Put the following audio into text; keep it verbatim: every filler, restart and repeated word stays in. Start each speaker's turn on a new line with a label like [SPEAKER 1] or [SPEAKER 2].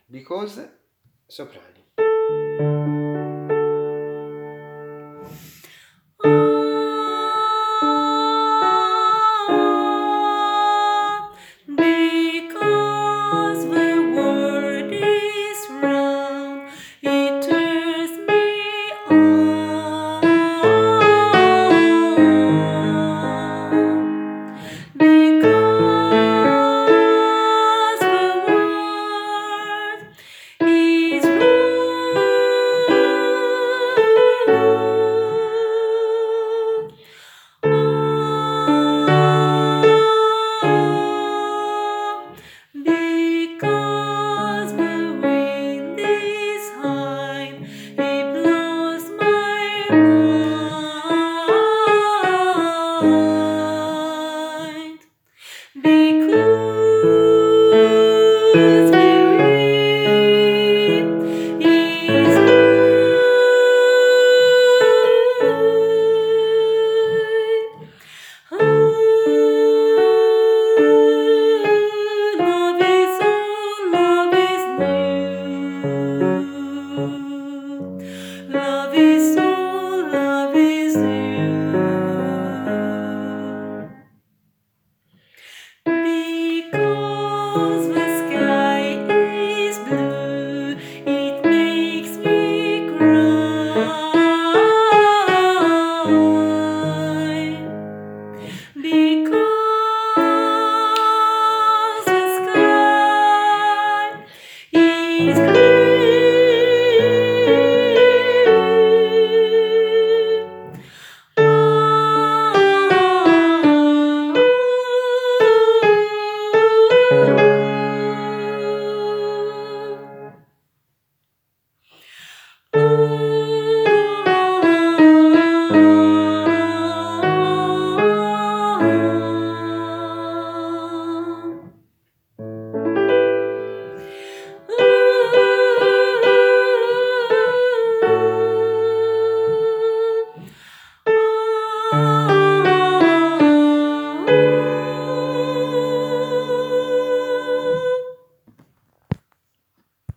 [SPEAKER 1] because soprani.
[SPEAKER 2] Because the world is round, it turns me on. Because the world is round. Because the wind is high, it blows my mind. Because the wind is high. Love is all, love is new. Love is all, love is new. Because the sky is blue, it makes me cry. Because the sky is